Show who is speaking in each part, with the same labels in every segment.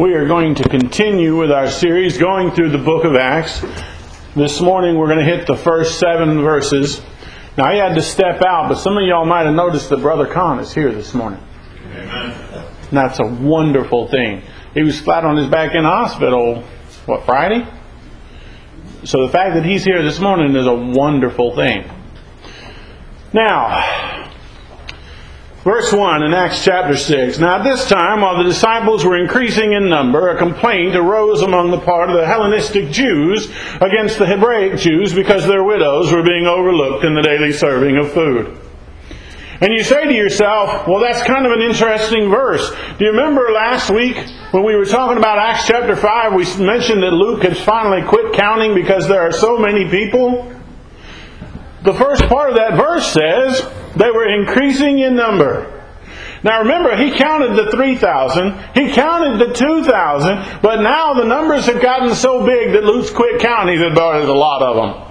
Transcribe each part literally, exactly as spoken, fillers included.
Speaker 1: We are going to continue with our series going through the book of Acts. This morning we're going to hit the first seven verses. Now I had to step out, but some of y'all might have noticed that Brother Con is here this morning. Amen. And that's a wonderful thing. He was flat on his back in the hospital, what, Friday? So the fact that he's here this morning is a wonderful thing. Now, verse one in Acts chapter six. Now at this time, while the disciples were increasing in number, a complaint arose among the part of the Hellenistic Jews against the Hebraic Jews because their widows were being overlooked in the daily serving of food. And you say to yourself, well, that's kind of an interesting verse. Do you remember last week when we were talking about Acts chapter five, we mentioned that Luke has finally quit counting because there are so many people? The first part of that verse says they were increasing in number. Now remember, he counted the three thousand, he counted the two thousand, but now the numbers have gotten so big that Luke's quit counting. He said, "Boy, there's a lot of them."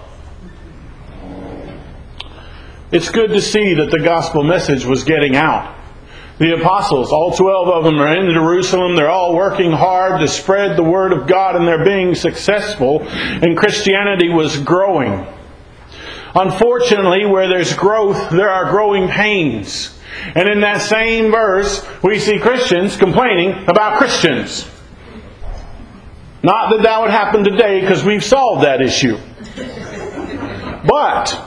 Speaker 1: It's good to see that the gospel message was getting out. The apostles, all twelve of them are in Jerusalem. They're all working hard to spread the word of God, and they're being successful. And Christianity was growing. Unfortunately, where there's growth, there are growing pains. And in that same verse, we see Christians complaining about Christians. Not that that would happen today, because we've solved that issue. But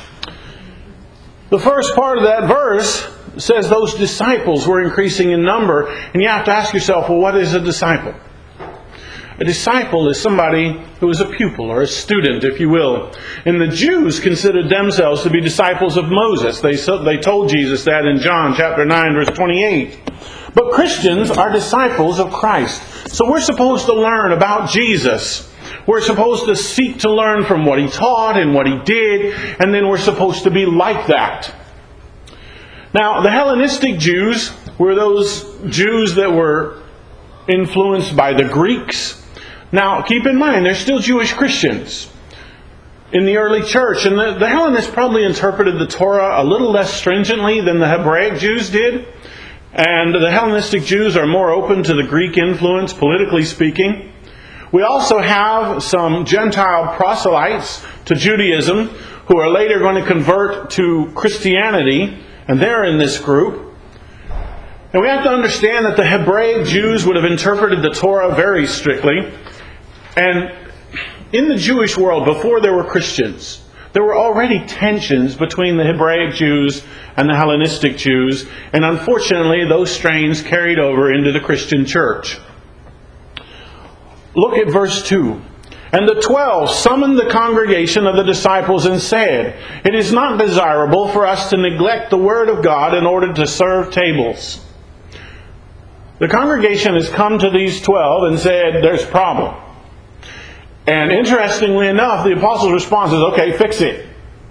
Speaker 1: the first part of that verse says those disciples were increasing in number. And you have to ask yourself, well, what is a disciple? A disciple is somebody who is a pupil or a student, if you will. And the Jews considered themselves to be disciples of Moses. They, they told Jesus that in John chapter nine, verse twenty-eight. But Christians are disciples of Christ. So we're supposed to learn about Jesus. We're supposed to seek to learn from what He taught and what He did. And then we're supposed to be like that. Now, the Hellenistic Jews were those Jews that were influenced by the Greeks. Now, keep in mind, they're still Jewish Christians in the early church. And the, the Hellenists probably interpreted the Torah a little less stringently than the Hebraic Jews did. And the Hellenistic Jews are more open to the Greek influence, politically speaking. We also have some Gentile proselytes to Judaism who are later going to convert to Christianity. And they're in this group. And we have to understand that the Hebraic Jews would have interpreted the Torah very strictly. And in the Jewish world, before there were Christians, there were already tensions between the Hebraic Jews and the Hellenistic Jews. And unfortunately, those strains carried over into the Christian church. Look at verse two. And the twelve summoned the congregation of the disciples and said, "It is not desirable for us to neglect the word of God in order to serve tables." The congregation has come to these twelve and said, there's a problem. And interestingly enough, the apostles' response is, okay, fix it.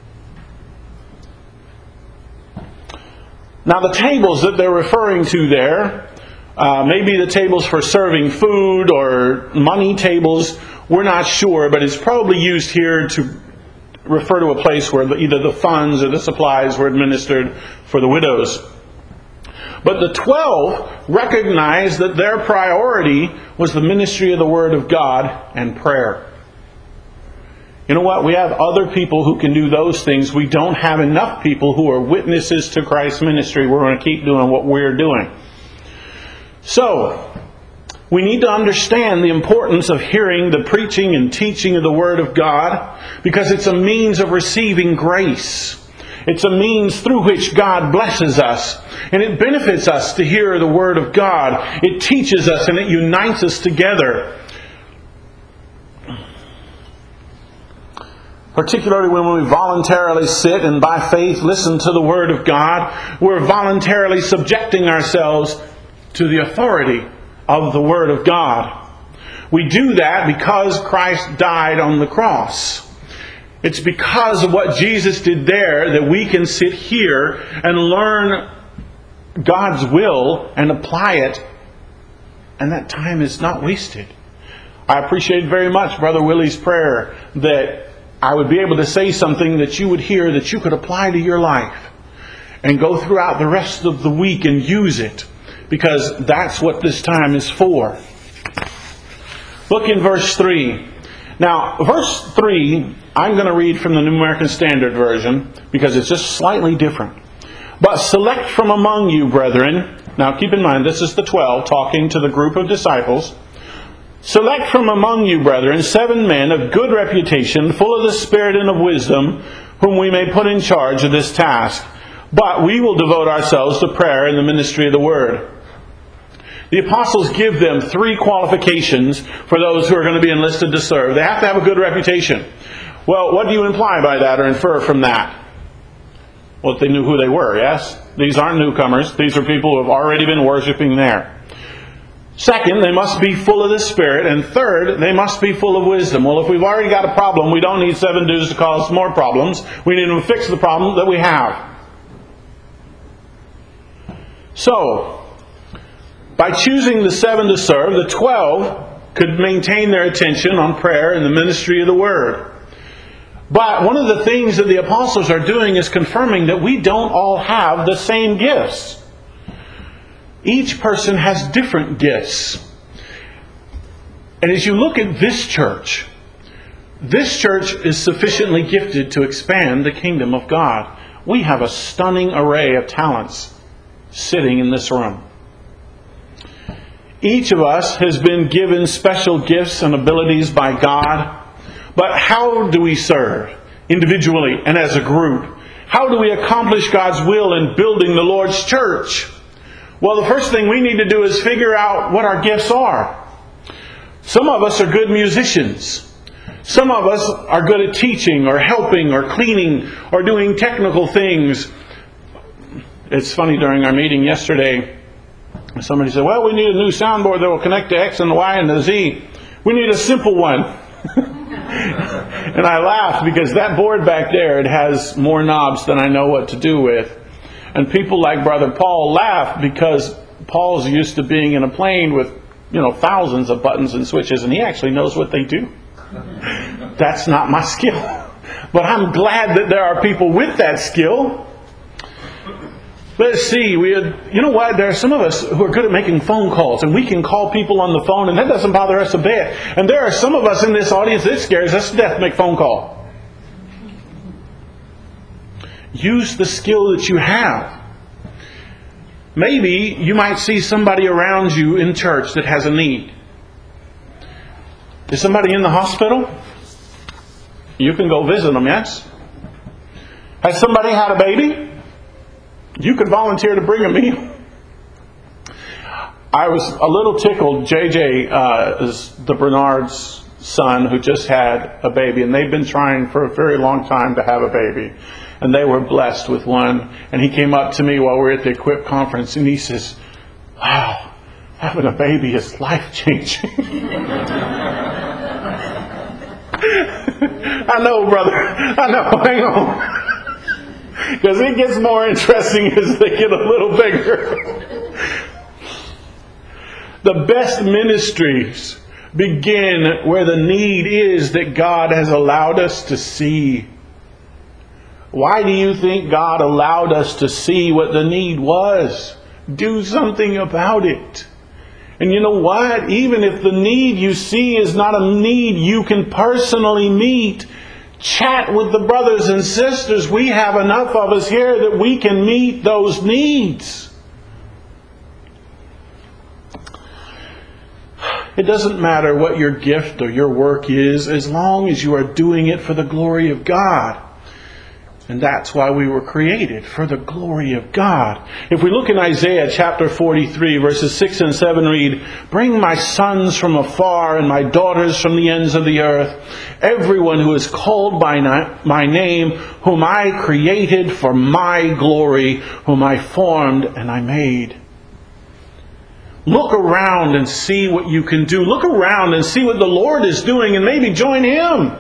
Speaker 1: Now the tables that they're referring to there, uh, maybe the tables for serving food or money tables, we're not sure, but it's probably used here to refer to a place where either the funds or the supplies were administered for the widows. But the twelve recognized that their priority was the ministry of the Word of God and prayer. You know what? We have other people who can do those things. We don't have enough people who are witnesses to Christ's ministry. We're going to keep doing what we're doing. So, we need to understand the importance of hearing the preaching and teaching of the Word of God, because it's a means of receiving grace. It's a means through which God blesses us. And it benefits us to hear the Word of God. It teaches us and it unites us together. Particularly when we voluntarily sit and by faith listen to the Word of God, we're voluntarily subjecting ourselves to the authority of the Word of God. We do that because Christ died on the cross. It's because of what Jesus did there that we can sit here and learn God's will and apply it, and that time is not wasted. I appreciate very much Brother Willie's prayer that I would be able to say something that you would hear that you could apply to your life and go throughout the rest of the week and use it, because that's what this time is for. Look in verse three. Now, verse three, I'm going to read from the New American Standard Version because it's just slightly different. But select from among you, brethren. Now, keep in mind, this is the twelve talking to the group of disciples. Select from among you, brethren, seven men of good reputation, full of the Spirit and of wisdom, whom we may put in charge of this task. But we will devote ourselves to prayer and the ministry of the Word. The apostles give them three qualifications for those who are going to be enlisted to serve. They have to have a good reputation. Well, what do you imply by that or infer from that? Well, they knew who they were, yes? These aren't newcomers. These are people who have already been worshiping there. Second, they must be full of the Spirit. And third, they must be full of wisdom. Well, if we've already got a problem, we don't need seven dudes to cause more problems. We need to fix the problem that we have. So, by choosing the seven to serve, the twelve could maintain their attention on prayer and the ministry of the Word. But one of the things that the apostles are doing is confirming that we don't all have the same gifts. Each person has different gifts. And as you look at this church, this church is sufficiently gifted to expand the kingdom of God. We have a stunning array of talents sitting in this room. Each of us has been given special gifts and abilities by God. But how do we serve individually and as a group? How do we accomplish God's will in building the Lord's church? Well, the first thing we need to do is figure out what our gifts are. Some of us are good musicians. Some of us are good at teaching or helping or cleaning or doing technical things. It's funny, during our meeting yesterday, somebody said, well, we need a new soundboard that will connect to X and the Y and the Z. We need a simple one. And I laughed because that board back there, it has more knobs than I know what to do with. And people like Brother Paul laugh because Paul's used to being in a plane with, you know, thousands of buttons and switches, and he actually knows what they do. That's not my skill. But I'm glad that there are people with that skill. Let's see, we had, you know what, there are some of us who are good at making phone calls, and we can call people on the phone, and that doesn't bother us a bit. And there are some of us in this audience that scares us to death to make a phone call. Use the skill that you have. Maybe you might see somebody around you in church that has a need. Is somebody in the hospital? You can go visit them, yes? Has somebody had a baby? You could volunteer to bring a meal. I was a little tickled. J J uh, is the Bernard's son who just had a baby, and they've been trying for a very long time to have a baby. And they were blessed with one. And he came up to me while we were at the Equip conference, and he says, wow, having a baby is life-changing. I know, brother. I know. Hang on. Because it gets more interesting as they get a little bigger. The best ministries begin where the need is that God has allowed us to see. Why do you think God allowed us to see what the need was? Do something about it. And you know what? Even if the need you see is not a need you can personally meet, chat with the brothers and sisters. We have enough of us here that we can meet those needs. It doesn't matter what your gift or your work is, as long as you are doing it for the glory of God. And that's why we were created, for the glory of God. If we look in Isaiah chapter forty-three, verses six and seven read, bring my sons from afar and my daughters from the ends of the earth, everyone who is called by my name, whom I created for my glory, whom I formed and I made. Look around and see what you can do. Look around and see what the Lord is doing and maybe join Him.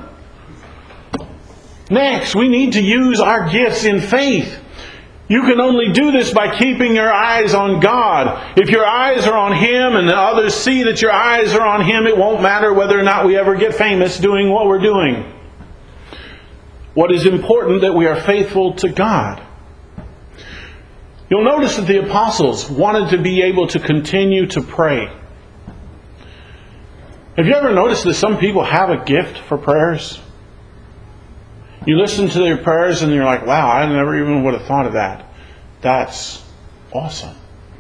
Speaker 1: Next, we need to use our gifts in faith. You can only do this by keeping your eyes on God. If your eyes are on Him and the others see that your eyes are on Him, it won't matter whether or not we ever get famous doing what we're doing. What is important that we are faithful to God. You'll notice that the apostles wanted to be able to continue to pray. Have you ever noticed that some people have a gift for prayers? You listen to their prayers and you're like, wow, I never even would have thought of that. That's awesome.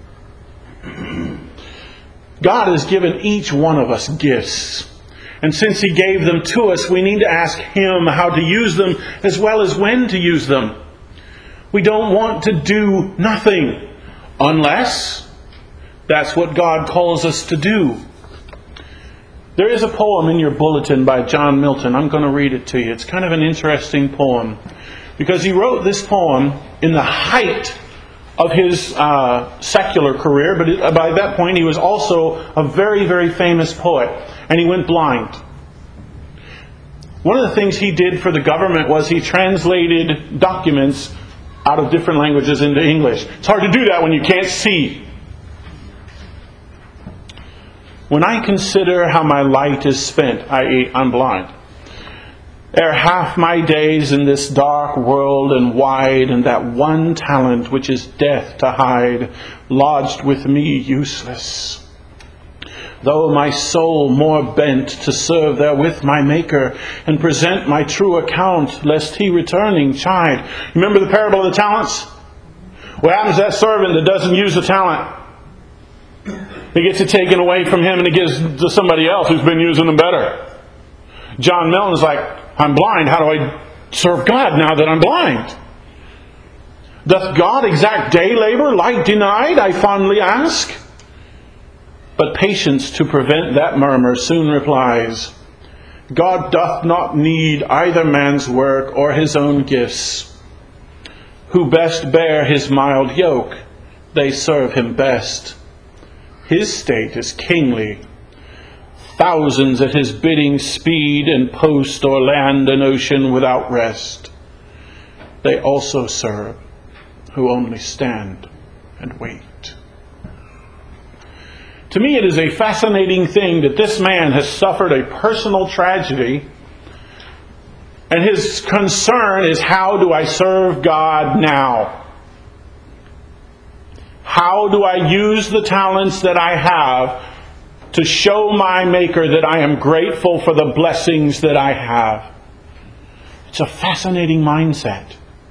Speaker 1: God has given each one of us gifts. And since He gave them to us, we need to ask Him how to use them as well as when to use them. We don't want to do nothing unless that's what God calls us to do. There is a poem in your bulletin by John Milton. I'm going to read it to you. It's kind of an interesting poem because he wrote this poem in the height of his uh, secular career, but it, by that point he was also a very, very famous poet, and he went blind. One of the things he did for the government was he translated documents out of different languages into English. It's hard to do that when you can't see. When I consider how my light is spent, that is, I'm blind, ere half my days in this dark world and wide, and that one talent which is death to hide, lodged with me useless. Though my soul more bent to serve therewith my Maker, and present my true account, lest He returning chide. Remember the parable of the talents? What happens to that servant that doesn't use the talent? He gets it taken away from him and he gives to somebody else who's been using them better. John Milton's like, I'm blind. How do I serve God now that I'm blind? Doth God exact day labor, light denied? I fondly ask. But patience to prevent that murmur soon replies, God doth not need either man's work or his own gifts. Who best bear His mild yoke, they serve Him best. His state is kingly. Thousands at His bidding speed, and post or land and ocean without rest. They also serve who only stand and wait. To me, it is a fascinating thing that this man has suffered a personal tragedy, and his concern is, how do I serve God now? How do I use the talents that I have to show my Maker that I am grateful for the blessings that I have? It's a fascinating mindset.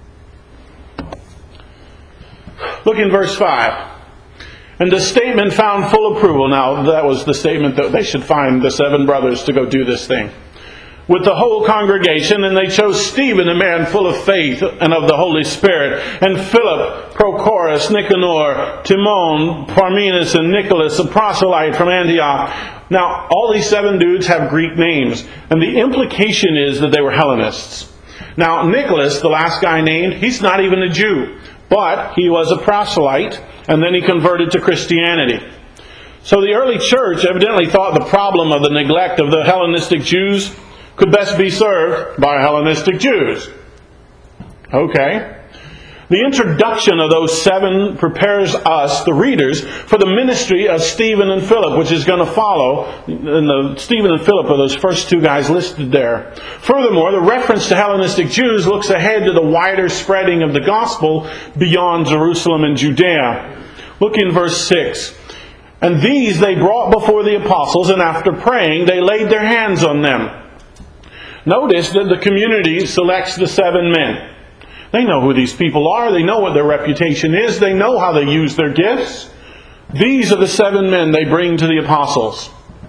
Speaker 1: Look in verse five. And the statement found full approval. Now, that was the statement that they should find the seven brothers to go do this thing. With the whole congregation, and they chose Stephen, a man full of faith and of the Holy Spirit, and Philip, Prochorus, Nicanor, Timon, Parmenas, and Nicholas, a proselyte from Antioch. Now, all these seven dudes have Greek names, and the implication is that they were Hellenists. Now, Nicholas, the last guy named, he's not even a Jew, but he was a proselyte, and then he converted to Christianity. So the early church evidently thought the problem of the neglect of the Hellenistic Jews could best be served by Hellenistic Jews. Okay. The introduction of those seven prepares us, the readers, for the ministry of Stephen and Philip, which is going to follow. And the Stephen and Philip are those first two guys listed there. Furthermore, the reference to Hellenistic Jews looks ahead to the wider spreading of the gospel beyond Jerusalem and Judea. Look in verse six. And these they brought before the apostles, and after praying, they laid their hands on them. Notice that the community selects the seven men. They know who these people are. They know what their reputation is. They know how they use their gifts. These are the seven men they bring to the apostles.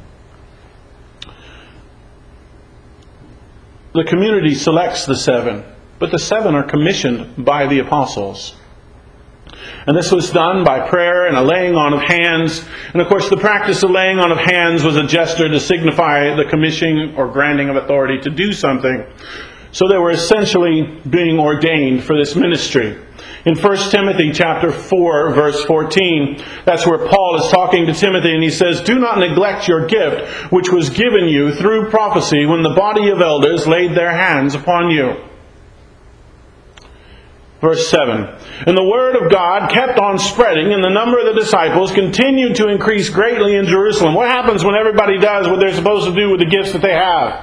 Speaker 1: The community selects the seven, but the seven are commissioned by the apostles. And this was done by prayer and a laying on of hands. And of course the practice of laying on of hands was a gesture to signify the commissioning or granting of authority to do something. So they were essentially being ordained for this ministry. In First Timothy chapter four, verse fourteen, that's where Paul is talking to Timothy, and he says, Do not neglect your gift, which was given you through prophecy when the body of elders laid their hands upon you. Verse seven, And the word of God kept on spreading, and the number of the disciples continued to increase greatly in Jerusalem. What happens when everybody does what they're supposed to do with the gifts that they have?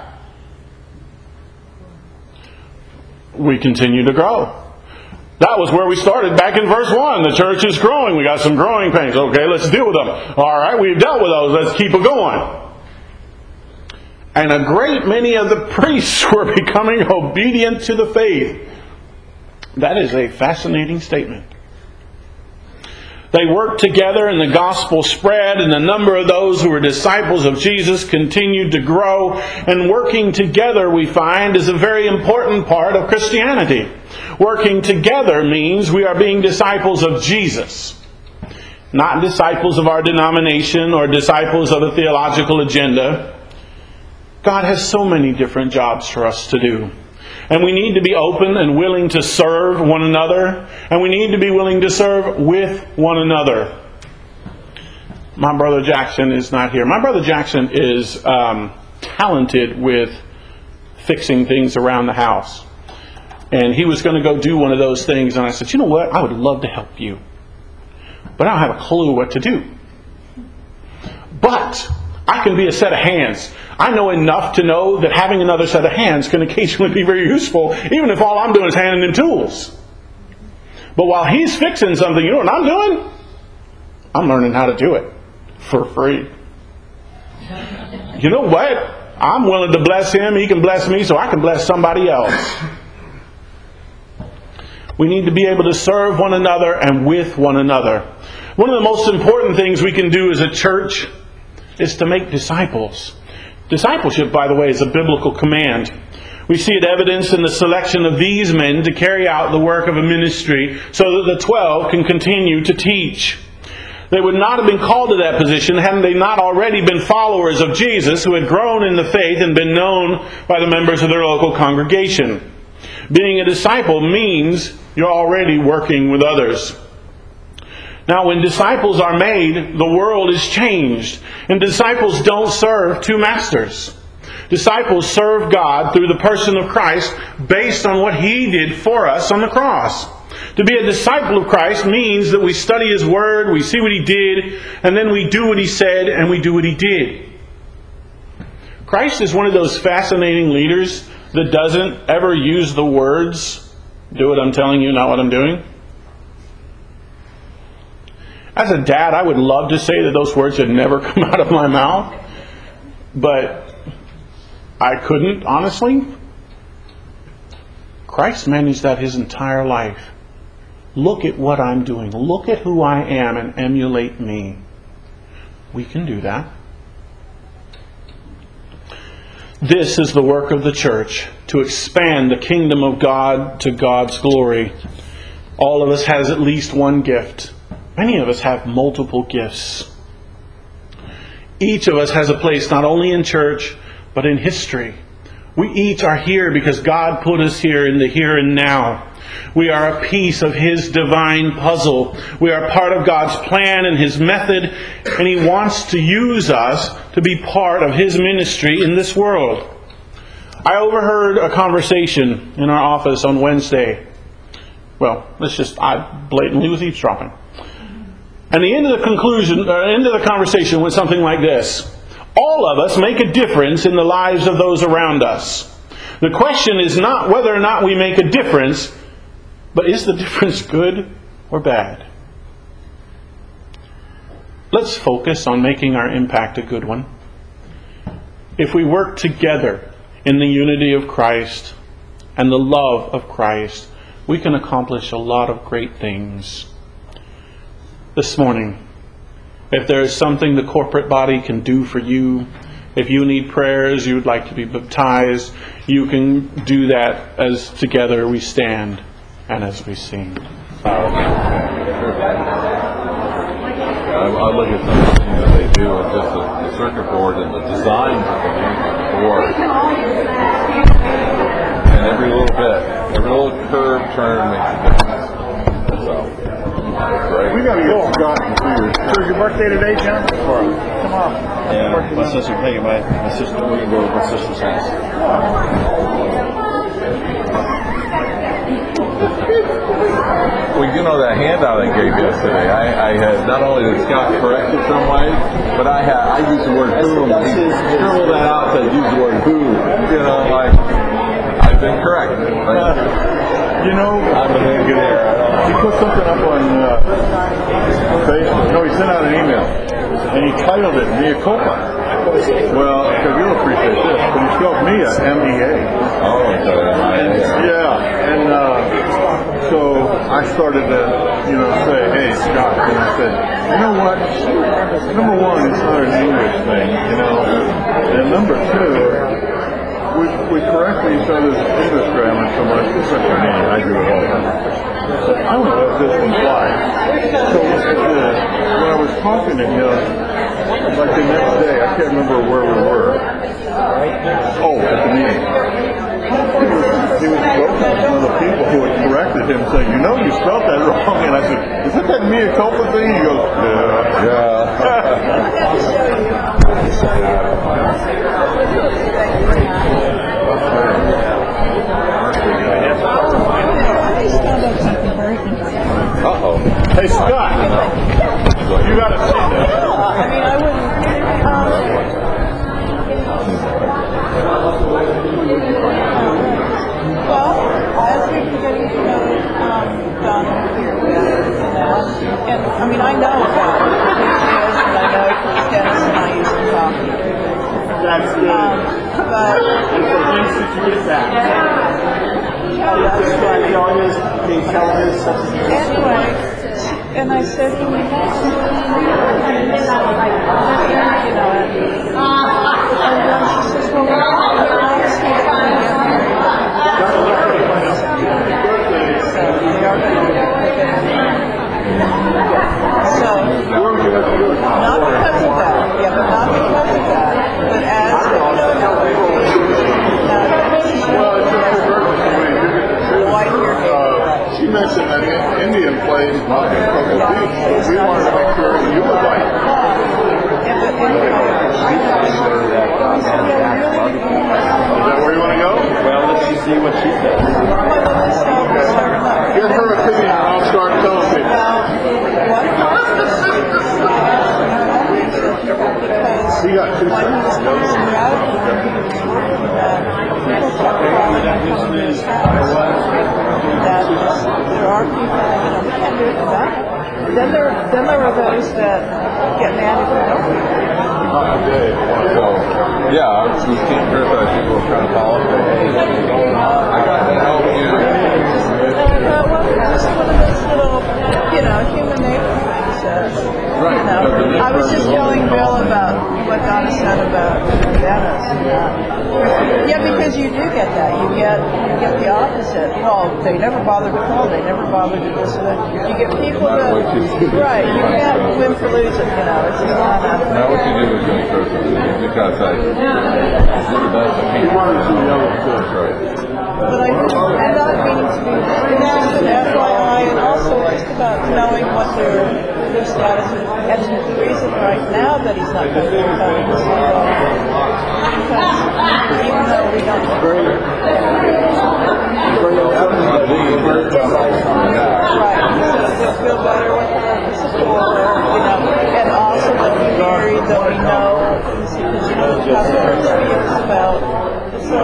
Speaker 1: We continue to grow. That was where we started back in verse one. The church is growing. We got some growing pains. Okay, let's deal with them. All right, we've dealt with those. Let's keep it going. And a great many of the priests were becoming obedient to the faith. That is a fascinating statement. They worked together and the gospel spread, and the number of those who were disciples of Jesus continued to grow. And working together, we find, is a very important part of Christianity. Working together means we are being disciples of Jesus, not disciples of our denomination or disciples of a theological agenda. God has so many different jobs for us to do. And we need to be open and willing to serve one another. And we need to be willing to serve with one another. My brother Jackson is not here. My brother Jackson is um, talented with fixing things around the house. And he was going to go do one of those things. And I said, you know what? I would love to help you. But I don't have a clue what to do. But I can be a set of hands. I know enough to know that having another set of hands can occasionally be very useful, even if all I'm doing is handing him tools. But while he's fixing something, you know what I'm doing? I'm learning how to do it for free. You know what? I'm willing to bless him, he can bless me, so I can bless somebody else. We need to be able to serve one another and with one another. One of the most important things we can do as a church is to make disciples. Discipleship, by the way, is a biblical command. We see it evidenced in the selection of these men to carry out the work of a ministry so that the twelve can continue to teach. They would not have been called to that position hadn't they not already been followers of Jesus who had grown in the faith and been known by the members of their local congregation. Being a disciple means you're already working with others. Now, when disciples are made, the world is changed. And disciples don't serve two masters. Disciples serve God through the person of Christ based on what He did for us on the cross. To be a disciple of Christ means that we study His Word, we see what He did, and then we do what He said and we do what He did. Christ is one of those fascinating leaders that doesn't ever use the words, do what I'm telling you, not what I'm doing. As a dad, I would love to say that those words had never come out of my mouth. But I couldn't, honestly. Christ managed that His entire life. Look at what I'm doing. Look at who I am and emulate me. We can do that. This is the work of the church, to expand the kingdom of God to God's glory. All of us has at least one gift. Many of us have multiple gifts. Each of us has a place not only in church, but in history. We each are here because God put us here in the here and now. We are a piece of His divine puzzle. We are part of God's plan and His method, and He wants to use us to be part of His ministry in this world. I overheard a conversation in our office on Wednesday. Well, let's just, I blatantly was eavesdropping. And the end of the conclusion, or end of the conversation went something like this. All of us make a difference in the lives of those around us. The question is not whether or not we make a difference, but is the difference good or bad? Let's focus on making our impact a good one. If we work together in the unity of Christ and the love of Christ, we can accomplish a lot of great things. This morning, if there is something the corporate body can do for you, if you need prayers, you would like to be baptized, you can do that as together we stand and as we sing.
Speaker 2: I, I look at some of the things that they do with just the, the circuit board and the designs that they use on the board. And every little bit, every little curve turn makes a difference. So, right.
Speaker 3: We got to get Scott in two years. So is your birthday today, John? Come on.
Speaker 4: Yeah, my sister taking my, my sister, we're going to go to my sister's house.
Speaker 2: Well, you know that handout I gave yesterday, I, I had, not only did Scott correct it some ways, but I had, I used the word boom. He scribbled that out to use the word boom. You know, like, I've been correct. Like,
Speaker 3: you know,
Speaker 2: I'm in good air.
Speaker 3: he put something up on uh, Facebook. No, he sent out an email. And he titled it Mea Culpa. Well, because you'll appreciate this. S M E A.
Speaker 2: Oh, okay.
Speaker 3: Yeah, and uh, so I started to, you know, say, hey, Scott, and I said, you know what? Number one, it's not an English thing, you know, and number two, we, we correct each other's English grammar so much, except for me, I do it all the time. I don't know if this one flies. So uh, when I was talking to him, like the next day, I can't remember where we were. Oh, at the meeting. He was joking with some of the people who had corrected him, saying, you know, you spelled that wrong. And I said, is that that mea culpa thing? He goes, yeah.
Speaker 2: Uh-oh.
Speaker 3: Hey, Scott, you got to see this.
Speaker 5: I mean, I wouldn't. Um, well, as we've been getting to know um, Don here better, you know, and I mean, I know about who he is, and I know because Dennis and I used to talk.
Speaker 3: That's good.
Speaker 5: Um, but
Speaker 3: And for things that you get back.
Speaker 5: that's right.
Speaker 3: He always, he tells his
Speaker 5: Anyway, and I said, you know, and then she says, well, we're honestly going to get married. So they are going to get married. So, not because of that, yeah, but not because of that, but as, you know, the white hair
Speaker 3: Uh, she mentioned that in Indian plays not in Cocoa Beach, but we wanted to make sure that you were white.
Speaker 5: yeah, but anyway, I
Speaker 3: Is that where you want to go?
Speaker 4: Well, let's just see what she says.
Speaker 3: Give her opinion and I'll start telling people. He got two
Speaker 5: When he was
Speaker 3: cents.
Speaker 5: coming out, people kept calling and telling his house that there are people, you know, we can't do it about it. Then there, then there are those that get mad if we don't.
Speaker 2: So, yeah, we can't criticize people who are trying to follow up. I got to help you.
Speaker 5: Uh, well, it's just one of those little, you know, human nature things. Uh,
Speaker 2: Right.
Speaker 5: You know, I was just telling Bill about what Donna said about Dennis. Uh, yeah, because you do get that. You get you get the opposite. Well, they never bothered to call. They never bothered to this or that. You get people that right. You can't win for losing. You know, it's just not a.
Speaker 2: Now, what you do is going to criticize. You just got to say, do the best I can. That's right.
Speaker 5: But I just, I'm not meaning to be just an F Y I, and also just about knowing what their their status is. And the reason right now that he's not going to come is because even though we don't agree, right, so they'll feel better with her support, you know, and also that we married, that we know, because you know, how their experience about. So,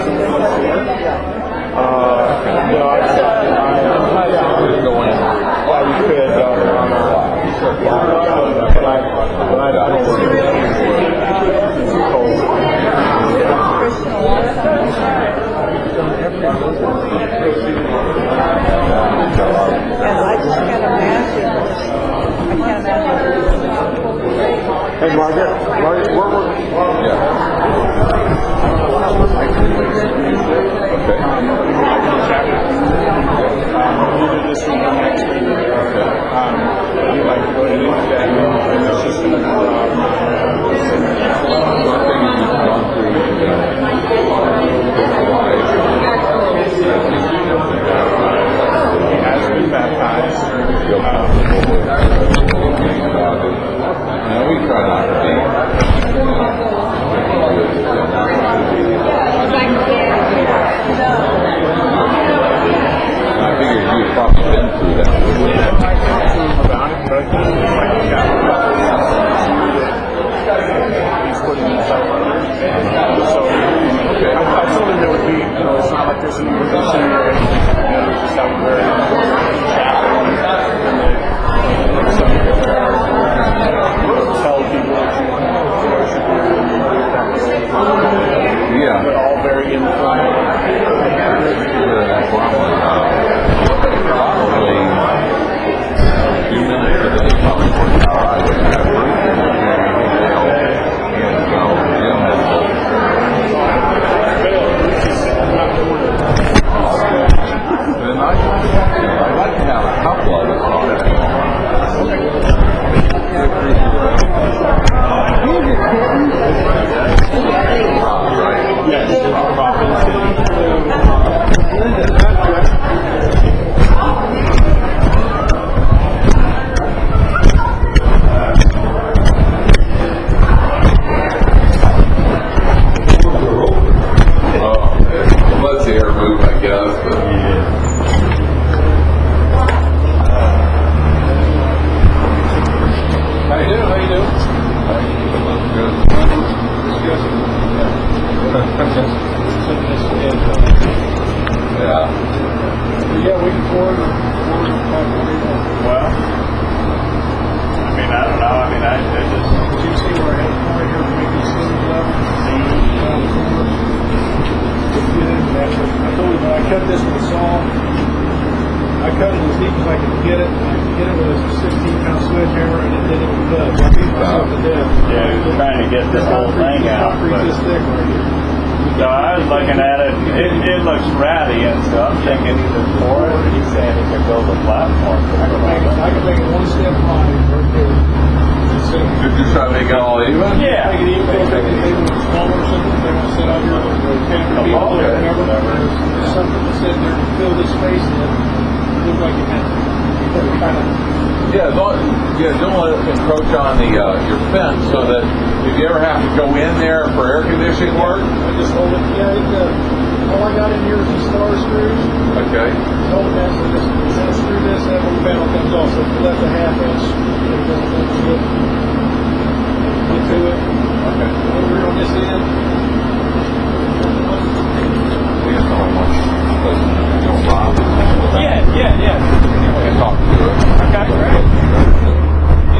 Speaker 3: Uh, no, I
Speaker 2: Just go in.
Speaker 3: thought you could, uh, but I, but I don't want to be too cold.
Speaker 5: And I just can't imagine. I can't imagine.
Speaker 3: Hey, Margaret, Margaret, where were you did this from the next meeting. Um, you'd like to go ahead and look at that. And it's just going He has been baptized.
Speaker 2: Now, we try not to be. I figured you'd probably been through that.
Speaker 3: I talked to him about it, but I think it's like a chapter. He's putting himself on it. So I, I told him there would be, you know, it's not like there's an emergency or anything. You know, we just have a very important chapter. And then some people tell people what you should do.
Speaker 2: Yeah.
Speaker 3: They're all very
Speaker 2: Yeah.
Speaker 6: Yeah, we can forward it.
Speaker 3: Well, I mean, I don't know. I mean, I, I just
Speaker 6: Did you see where I had four here, maybe six, eleven?
Speaker 3: see.
Speaker 6: I told you when I cut this with a saw, I cut it as deep as I could get it. I could get it with a sixteen pound sledgehammer, and it didn't even cut. I beat myself to death.
Speaker 3: Yeah, you're trying to get this whole thing out.
Speaker 6: Concrete
Speaker 3: But,
Speaker 6: this thick right here.
Speaker 3: so I was looking at it. It, it looks ratty, and so I'm thinking either for it. He's saying he can build a platform.
Speaker 6: I can make it. I can make it one step high right there. Instead of
Speaker 2: Did you try to make it all even?
Speaker 3: Yeah.
Speaker 6: make it even, make it maybe smaller or something. They want to set out here or ten feet or
Speaker 2: Okay.
Speaker 6: whatever. There's something that said there to fill this space in. It looked like it had to kind of.
Speaker 2: Yeah, don't, yeah, don't let it encroach on the uh, your fence, so that if you ever have to go in there for air conditioning work,
Speaker 6: I just hold it. Yeah, it, uh, all I got in here is the star screws.
Speaker 2: okay.
Speaker 6: Hold that, so just unscrew this, that little panel comes off. So if you left a half inch, it doesn't look good.